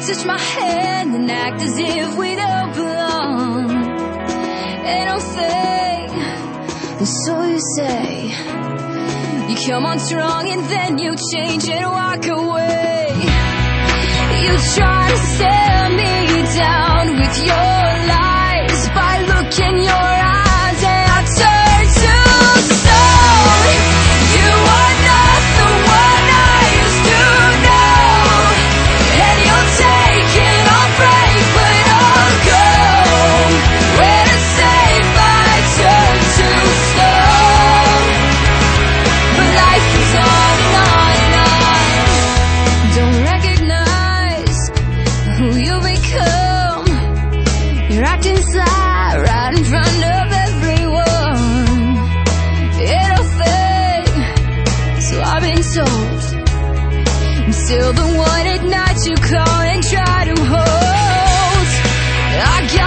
touch my hand and act as if we don't belong. Ain't no thing, and so you say. You come on strong and then you change and walk away. You try to tear me down with your lies. By look in your eyes and I turn to stone. You are not the one I used to know, and you'll take it all break, but I'll go. Where to save I turn to stone. But life is on and on and on. Don't recognize who you become. You're acting sly right in front of everyone. Ain't no thing, so I've been told. I'm still the one at night you call and try to hold. I got